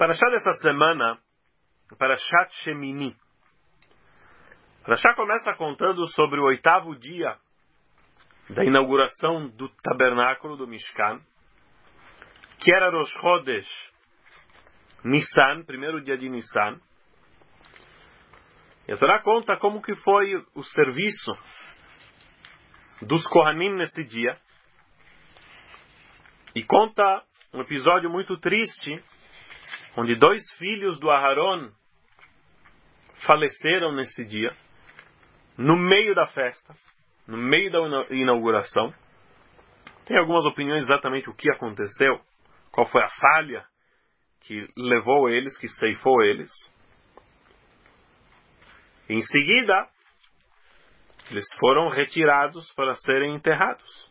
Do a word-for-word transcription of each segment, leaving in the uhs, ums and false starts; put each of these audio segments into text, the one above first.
Parashá dessa semana, Parashat Shemini. Parashá começa contando sobre o oitavo dia da inauguração do tabernáculo do Mishkan, que era Rosh Chodesh Nissan, primeiro dia de Nissan. E a Torá conta como que foi o serviço dos Kohanim nesse dia. E conta um episódio muito triste, onde dois filhos do Aharon faleceram nesse dia, no meio da festa, no meio da inauguração. Tem algumas opiniões exatamente o que aconteceu, qual foi a falha que levou eles, que ceifou eles. Em seguida, eles foram retirados para serem enterrados.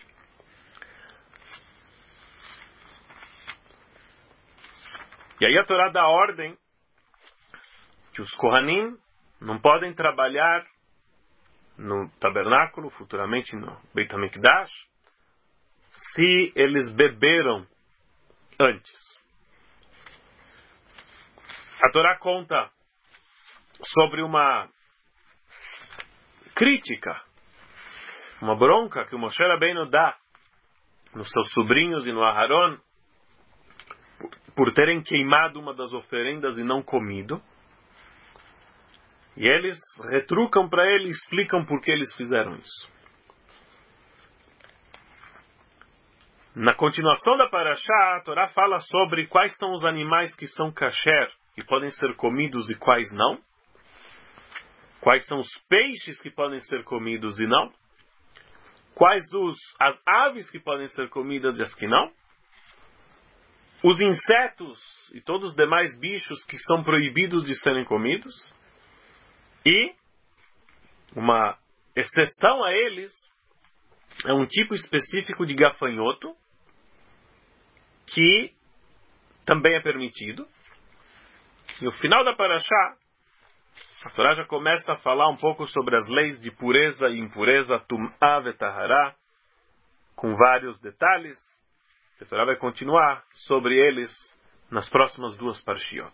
E aí a Torá dá ordem que os Kohanim não podem trabalhar no tabernáculo, futuramente no Beit HaMikdash, se eles beberam antes. A Torá conta sobre uma crítica, uma bronca que o Moshe Rabbeinu dá nos seus sobrinhos e no Aharon por terem queimado uma das oferendas e não comido. E eles retrucam para ele e explicam por que eles fizeram isso. Na continuação da Parashá, a Torá fala sobre quais são os animais que são kasher, que podem ser comidos e quais não. Quais são os peixes que podem ser comidos e não. Quais os, as aves que podem ser comidas e as que não. Os insetos e todos os demais bichos que são proibidos de serem comidos. E uma exceção a eles é um tipo específico de gafanhoto que também é permitido. E no final da Parashá, a Torá já começa a falar um pouco sobre as leis de pureza e impureza, Tum'ah veTahará, com vários detalhes. A Torá vai continuar sobre eles nas próximas duas parshiot.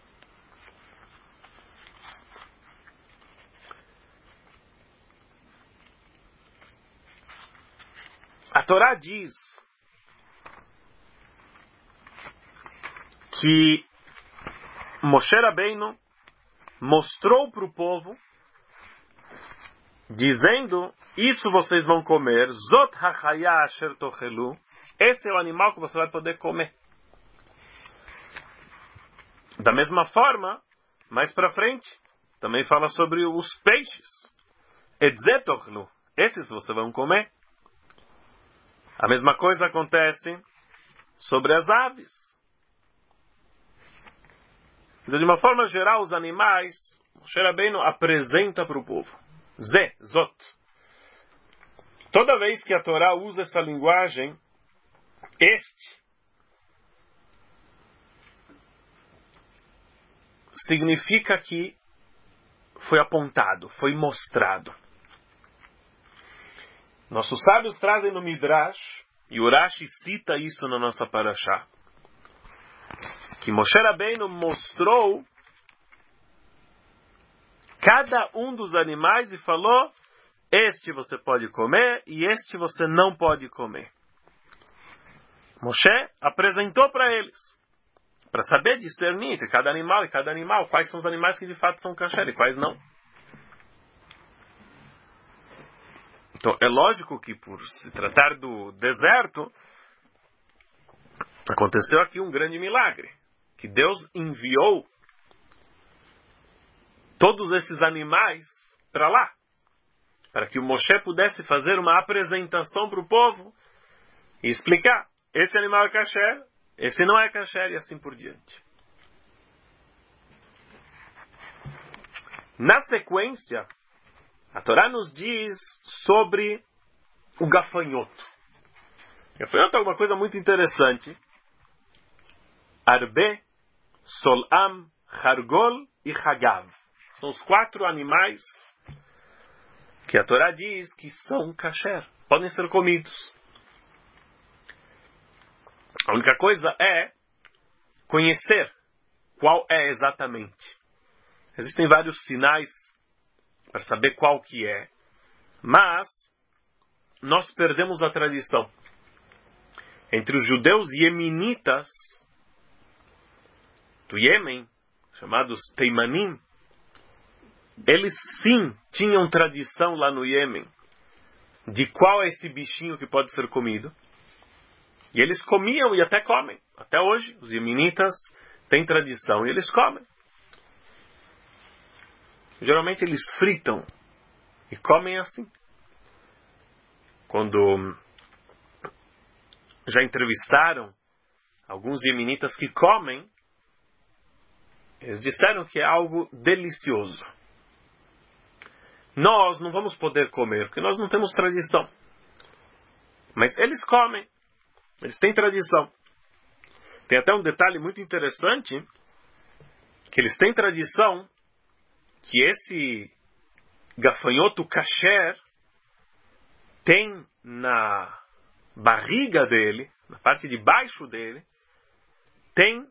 A Torá diz que Moshe Rabbeinu mostrou para o povo, dizendo: isso vocês vão comer, Zot hachaya asher tochelu, esse é o animal que você vai poder comer. Da mesma forma, mais para frente, também fala sobre os peixes. Etzeh tochelu, esses vocês vão comer. A mesma coisa acontece sobre as aves. Então, de uma forma geral, os animais, Moshe Rabbeinu apresenta para o povo. Zé, Zot. Toda vez que a Torá usa essa linguagem, este significa que foi apontado, foi mostrado. Nossos sábios trazem no Midrash, e Urashi cita isso na nossa Parashá, que Moshe Rabbeinu mostrou cada um dos animais e falou: este você pode comer e este você não pode comer. Moshe apresentou para eles, para saber discernir entre cada animal e cada animal, quais são os animais que de fato são kasher e quais não. Então, é lógico que por se tratar do deserto, aconteceu aqui um grande milagre, que Deus enviou todos esses animais para lá, para que o Moshe pudesse fazer uma apresentação para o povo e explicar: esse animal é kasher, esse não é kasher, e assim por diante. Na sequência, a Torá nos diz sobre o gafanhoto. O gafanhoto é uma coisa muito interessante. Arbe, Solam, Hargol e Hagav. São os quatro animais que a Torá diz que são kasher, podem ser comidos. A única coisa é conhecer qual é exatamente. Existem vários sinais para saber qual que é, mas nós perdemos a tradição. Entre os judeus iemenitas do Iêmen, chamados Teimanim, eles sim tinham tradição lá no Iêmen de qual é esse bichinho que pode ser comido. E eles comiam e até comem. Até hoje, os iemenitas têm tradição e eles comem. Geralmente eles fritam e comem assim. Quando já entrevistaram alguns iemenitas que comem, eles disseram que é algo delicioso. Nós não vamos poder comer, porque nós não temos tradição. Mas eles comem. Eles têm tradição. Tem até um detalhe muito interessante, que eles têm tradição que esse gafanhoto kasher tem na barriga dele, na parte de baixo dele, tem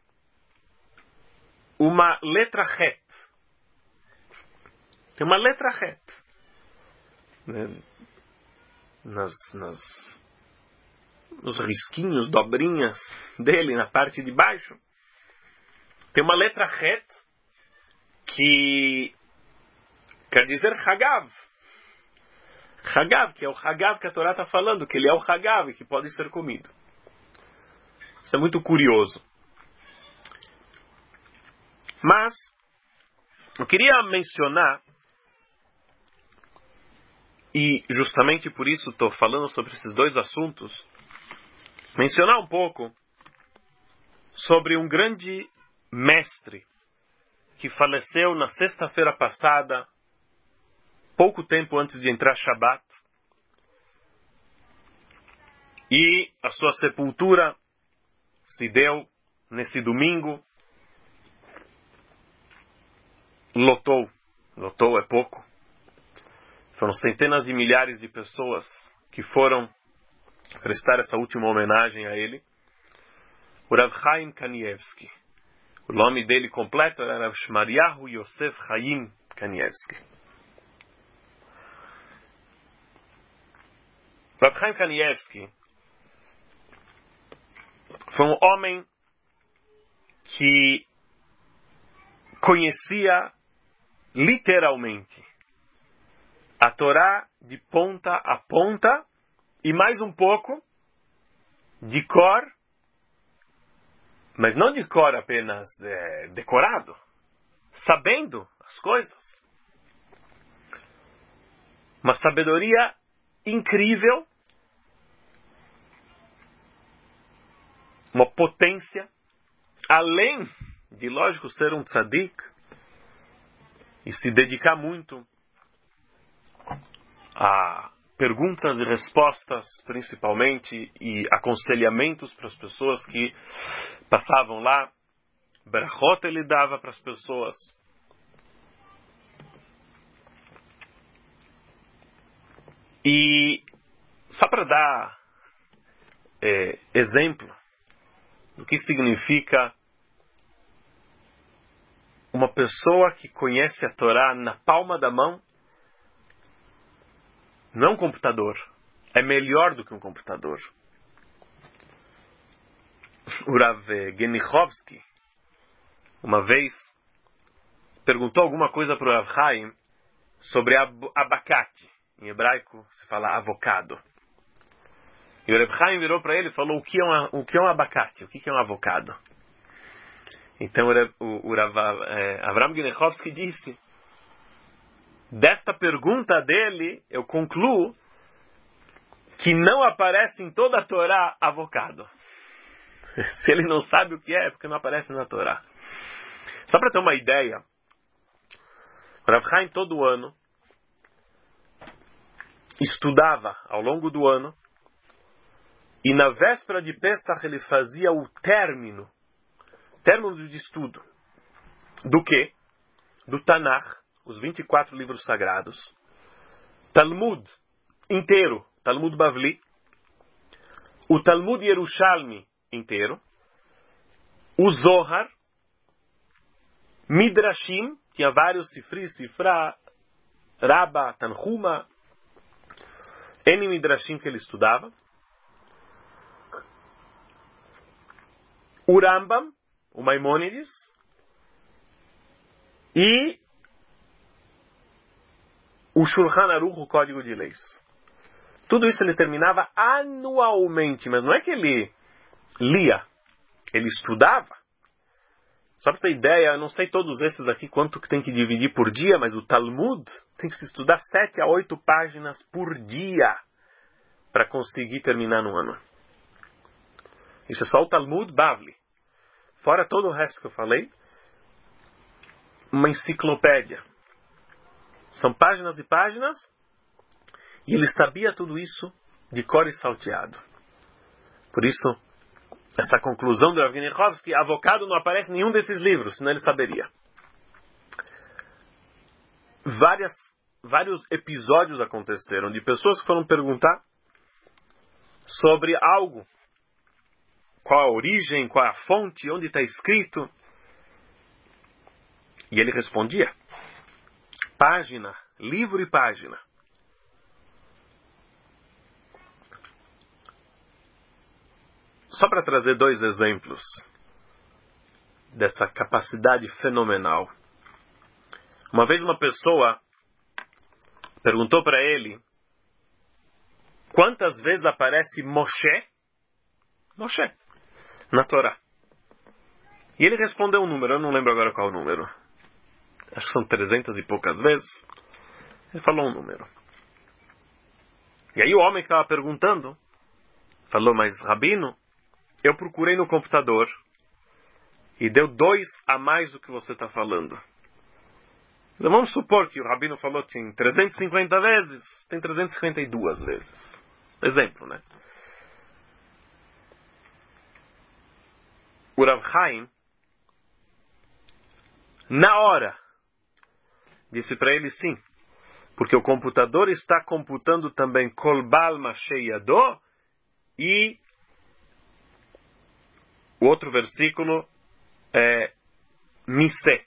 uma letra het. Tem uma letra het. Né? Nas, nas, nos risquinhos, dobrinhas dele, na parte de baixo, tem uma letra het que quer dizer Hagav. Hagav, que é o Hagav que a Torá está falando, que ele é o Hagav e que pode ser comido. Isso é muito curioso. Mas eu queria mencionar, e justamente por isso estou falando sobre esses dois assuntos, mencionar um pouco sobre um grande mestre que faleceu na sexta-feira passada, pouco tempo antes de entrar Shabat, e a sua sepultura se deu nesse domingo. Lotou, lotou é pouco. Foram centenas de milhares de pessoas que foram prestar essa última homenagem a ele. O Rav Chaim Kanievsky. O nome dele completo era Rav Shmariahu Yosef Chaim Kanievsky. Rav Chaim Kanievsky foi um homem que conhecia literalmente a Torá de ponta a ponta e mais um pouco de cor, mas não de cor apenas é, decorado, sabendo as coisas. Uma sabedoria incrível, uma potência, além de, lógico, ser um tzadik e se dedicar muito a perguntas e respostas, principalmente, e aconselhamentos para as pessoas que passavam lá. Berachot ele dava para as pessoas. E só para dar é, exemplo do que significa uma pessoa que conhece a Torá na palma da mão, não é um computador, é melhor do que um computador. O Rav Genichovsky, uma vez, perguntou alguma coisa para o Rav Chaim sobre ab- abacate. Em hebraico se fala avocado. E o Rav Chaim virou para ele e falou: o que é um, o que é um abacate? O que é um avocado? Então o, o Rav eh, Avram Genichovsky disse: desta pergunta dele, eu concluo que não aparece em toda a Torá avocado. Se ele não sabe o que é, é porque não aparece na Torá. Só para ter uma ideia, o Rav Chaim todo ano estudava ao longo do ano, e na véspera de Pesach ele fazia o término, término de estudo. Do quê? Do Tanakh, os vinte e quatro livros sagrados, Talmud inteiro, Talmud Bavli, o Talmud Yerushalmi inteiro, o Zohar Midrashim, tinha vários Sifri, Sifra, Rabba, Tanhuma, N Midrashim que ele estudava. O Rambam, o Maimônides, e o Shulchan Aruch, o Código de Leis. Tudo isso ele terminava anualmente, mas não é que ele lia, ele estudava. Só para ter ideia, eu não sei todos esses aqui quanto que tem que dividir por dia, mas o Talmud tem que se estudar sete a oito páginas por dia para conseguir terminar no ano. Isso é só o Talmud Bavli. Fora todo o resto que eu falei, uma enciclopédia. São páginas e páginas, e ele sabia tudo isso de cor e salteado. Por isso, essa conclusão do Rav Genichov, que avocado não aparece em nenhum desses livros, senão ele saberia. Várias, vários episódios aconteceram de pessoas que foram perguntar sobre algo. Qual a origem, qual a fonte, onde está escrito. E ele respondia. Página, livro e página. Só para trazer dois exemplos dessa capacidade fenomenal. Uma vez uma pessoa perguntou para ele quantas vezes aparece Moshe, Moshe, na Torá. E ele respondeu um número, eu não lembro agora qual o número. Acho que são trezentas e poucas vezes. Ele falou um número. E aí o homem que estava perguntando falou, mas Rabino, eu procurei no computador e deu dois a mais do que você está falando. Então vamos supor que o Rabino falou que tem trezentas e cinquenta vezes, tem trezentas e cinquenta e duas vezes. Exemplo, né? O Rav Chaim, na hora, disse para ele sim, porque o computador está computando também Kol Bal Mashei Yado e o outro versículo é Misé.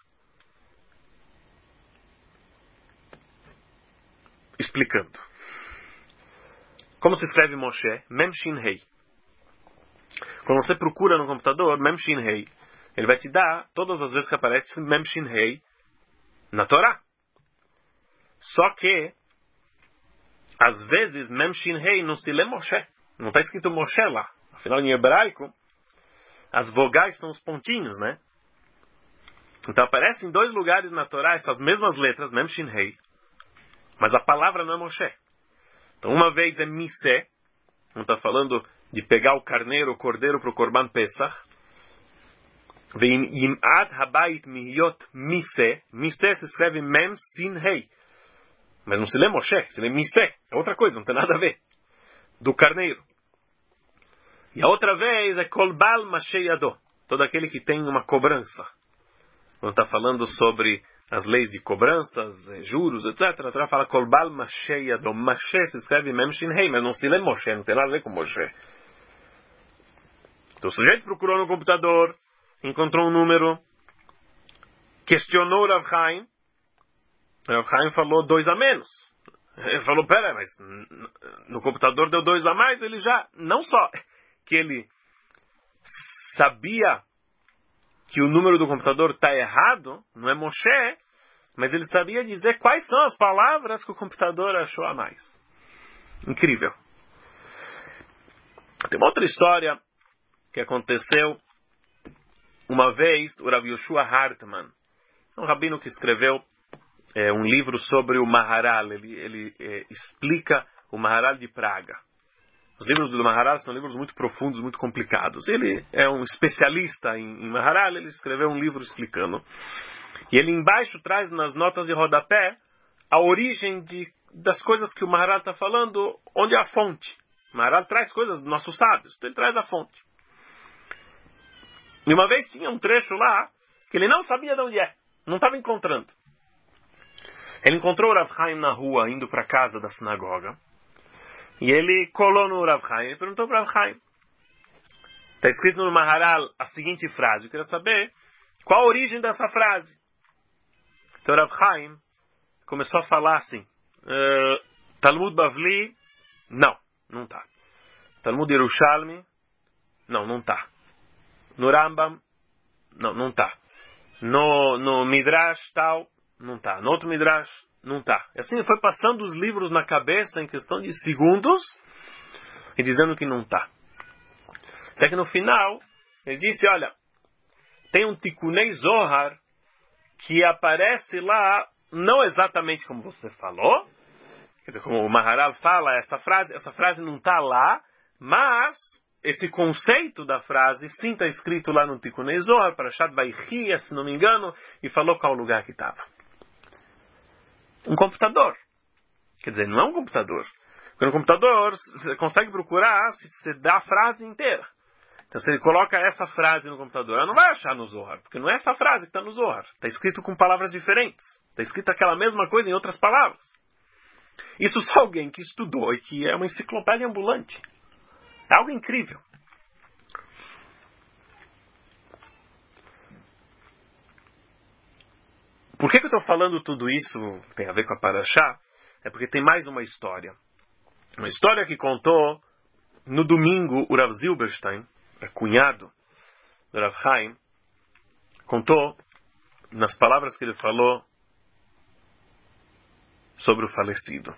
Explicando. Como se escreve Moshe? Mem Shin Hei. Quando você procura no computador Mem Shin Hei, ele vai te dar todas as vezes que aparece Mem Shin Hei na Torá. Só que às vezes Mem Shin Hei não se lê Moshe. Não está escrito Moshe lá. Afinal, em hebraico, as vogais são os pontinhos, né? Então aparecem em dois lugares na Torá essas mesmas letras, Mem Shin Hei, mas a palavra não é Moshe. Então uma vez é Misé, não está falando de pegar o carneiro, o cordeiro para o Korban Pesach. Veim Yim'at Habayit Mihyot Misé. Misé se escreve Mem Sin Hei, mas não se lê Moshe, se lê Misé. É outra coisa, não tem nada a ver. Do carneiro. E a outra vez é Kol Bal Mashei Yado, todo aquele que tem uma cobrança. Quando está falando sobre as leis de cobranças, juros, etcétera, ela fala Kol Bal Mashei Yado. Mashé se escreve Mem Shin Hei, mas não se lê Moshe, não tem nada a ver com Moshe. Então o sujeito procurou no computador, encontrou um número, questionou o Rav Chaim, o Rav Chaim falou dois a menos. Ele falou, pera, mas no computador deu dois a mais, ele já, não só que ele sabia que o número do computador está errado, não é Moshe, mas ele sabia dizer quais são as palavras que o computador achou a mais. Incrível. Tem uma outra história que aconteceu uma vez, o Rav Yoshua Hartman, um rabino que escreveu é, um livro sobre o Maharal, ele, ele é, explica o Maharal de Praga. Os livros do Maharal são livros muito profundos, muito complicados. Ele é um especialista em, em Maharal, ele escreveu um livro explicando. E ele embaixo traz nas notas de rodapé a origem de, das coisas que o Maharal está falando, onde é a fonte. O Maharal traz coisas dos nossos sábios, então ele traz a fonte. E uma vez tinha um trecho lá que ele não sabia de onde é, não estava encontrando. Ele encontrou o Rav Chaim na rua, indo para a casa da sinagoga. E ele colou no Rav Chaim e perguntou para o Rav Chaim. Está escrito no Maharal a seguinte frase. Eu queria saber Qual a origem dessa frase? Então Rav Chaim começou a falar assim, uh, Talmud Bavli, não, não está. Talmud Yerushalmi, não, não está. No Rambam, não, não está. No, no Midrash tal, não está. No outro Midrash, não está. E assim ele foi passando os livros na cabeça em questão de segundos e dizendo que não está. Até que no final, ele disse, olha, tem um Tikunei Zohar que aparece lá, não exatamente como você falou, quer dizer, como o Maharal fala, essa frase, essa frase não está lá, mas esse conceito da frase sim está escrito lá no Tikunei Zohar, Parashat Vaychi, se não me engano, e falou qual lugar que estava. Um computador. Quer dizer, não é um computador. Porque no computador você consegue procurar se você dá a frase inteira. Então se ele coloca essa frase no computador, ela não vai achar no Zohar, porque não é essa frase que está no Zohar. Está escrito com palavras diferentes. Está escrito aquela mesma coisa em outras palavras. Isso só alguém que estudou e que é uma enciclopédia ambulante. É algo incrível. Por que, que eu estou falando tudo isso? Tem a ver com a Parashá? É porque tem mais uma história. Uma história que contou no domingo o Rav Zilberstein, cunhado do Rav Chaim, contou nas palavras que ele falou sobre o falecido.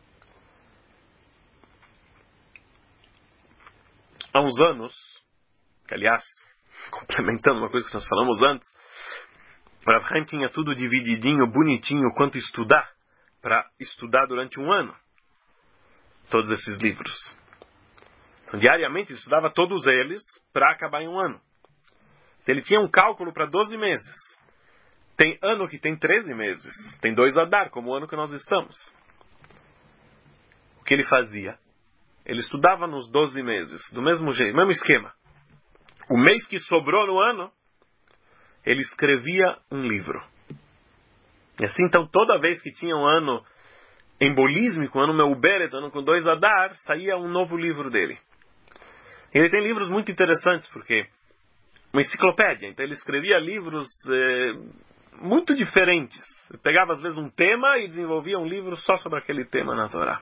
Há uns anos, que aliás, complementando uma coisa que nós falamos antes, o Rav Chaim tinha tudo divididinho, bonitinho, quanto estudar, para estudar durante um ano, todos esses livros. Então, diariamente ele estudava todos eles para acabar em um ano. Ele tinha um cálculo para doze meses. Tem ano que tem treze meses. Tem dois Adar, como o ano que nós estamos. O que ele fazia? Ele estudava nos doze meses, do mesmo jeito, mesmo esquema. O mês que sobrou no ano, ele escrevia um livro. E assim, então, toda vez que tinha um ano embolísmico, um ano meuberet, um ano com dois Adar, saía um novo livro dele. Ele tem livros muito interessantes, porque uma enciclopédia. Então ele escrevia livros eh, muito diferentes. Ele pegava às vezes um tema e desenvolvia um livro só sobre aquele tema na Torá.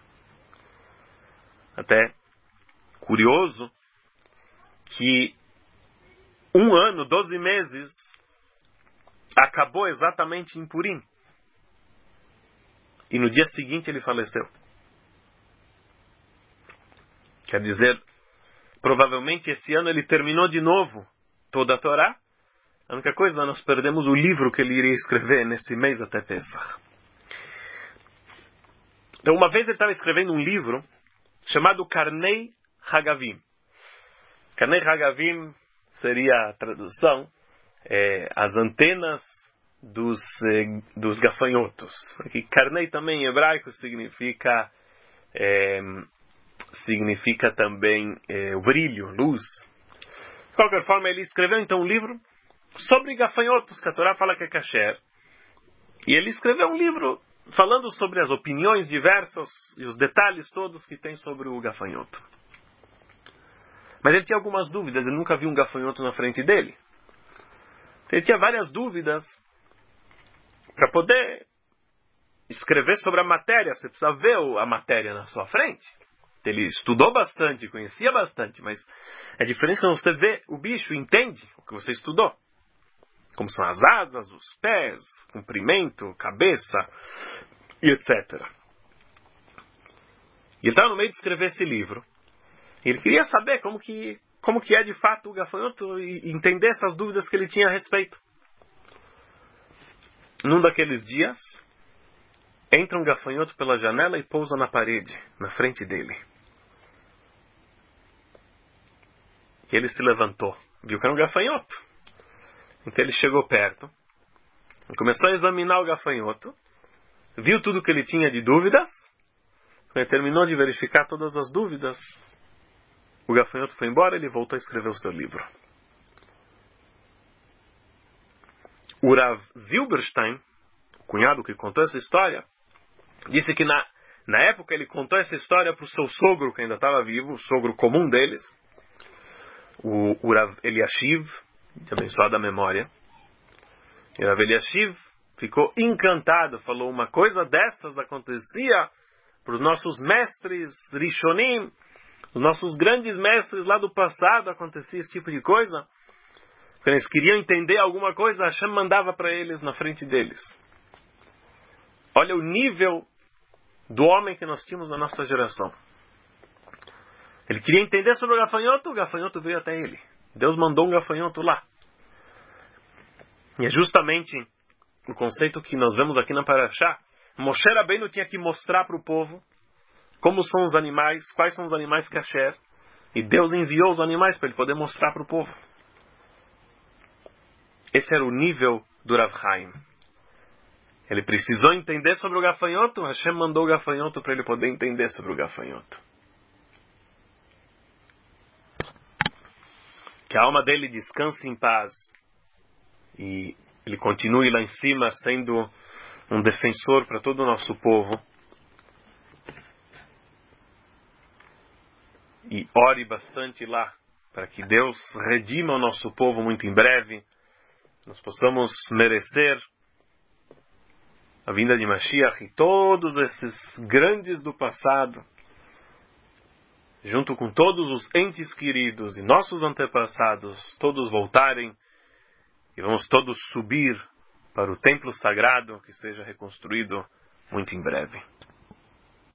Até curioso que um ano, doze meses, acabou exatamente em Purim. E no dia seguinte ele faleceu. Quer dizer, provavelmente esse ano ele terminou de novo toda a Torá. A única coisa, nós perdemos o livro que ele iria escrever nesse mês até Pesach. Então, uma vez ele estava escrevendo um livro chamado Karnei Hagavim. Karnei Hagavim seria a tradução, é, as antenas dos, eh, dos gafanhotos. Aqui, Karnei também em hebraico significa, é, significa também é, o brilho, luz. De qualquer forma, ele escreveu então um livro sobre gafanhotos, que a Torá fala que é kasher. E ele escreveu um livro falando sobre as opiniões diversas e os detalhes todos que tem sobre o gafanhoto. Mas ele tinha algumas dúvidas, ele nunca viu um gafanhoto na frente dele. Ele tinha várias dúvidas para poder escrever sobre a matéria. Você precisa ver a matéria na sua frente. Ele estudou bastante, conhecia bastante, mas é diferente quando você vê o bicho e entende o que você estudou. Como são as asas, os pés, comprimento, cabeça, e etcétera. E ele estava no meio de escrever esse livro. E ele queria saber como que, como que é de fato o gafanhoto e entender essas dúvidas que ele tinha a respeito. Num daqueles dias, entra um gafanhoto pela janela e pousa na parede, na frente dele. E ele se levantou, viu que era um gafanhoto. Então ele chegou perto, começou a examinar o gafanhoto, viu tudo que ele tinha de dúvidas. Quando ele terminou de verificar todas as dúvidas, o gafanhoto foi embora e ele voltou a escrever o seu livro. O Rav Zilberstein, o cunhado que contou essa história, disse que na, na época ele contou essa história para o seu sogro, que ainda estava vivo, o sogro comum deles, o, o Rav Eliashiv, de abençoada memória. E Rav Eliashiv ficou encantado, falou, uma coisa dessas acontecia para os nossos mestres Rishonim, os nossos grandes mestres lá do passado, acontecia esse tipo de coisa. Quando eles queriam entender alguma coisa, Hashem mandava para eles na frente deles. Olha o nível do homem que nós tínhamos na nossa geração. Ele queria entender sobre o gafanhoto, o gafanhoto veio até ele. Deus mandou um gafanhoto lá. E é justamente o conceito que nós vemos aqui na Parashá. Moshe Rabbeinu tinha que mostrar para o povo como são os animais, quais são os animais kasher. E Deus enviou os animais para ele poder mostrar para o povo. Esse era o nível do Rav Chaim. Ele precisou entender sobre o gafanhoto, Hashem mandou o gafanhoto para ele poder entender sobre o gafanhoto. Que a alma dele descanse em paz e ele continue lá em cima sendo um defensor para todo o nosso povo. E ore bastante lá para que Deus redima o nosso povo muito em breve. Nós possamos merecer a vinda de Mashiach e todos esses grandes do passado, junto com todos os entes queridos e nossos antepassados, todos voltarem e vamos todos subir para o templo sagrado que seja reconstruído muito em breve.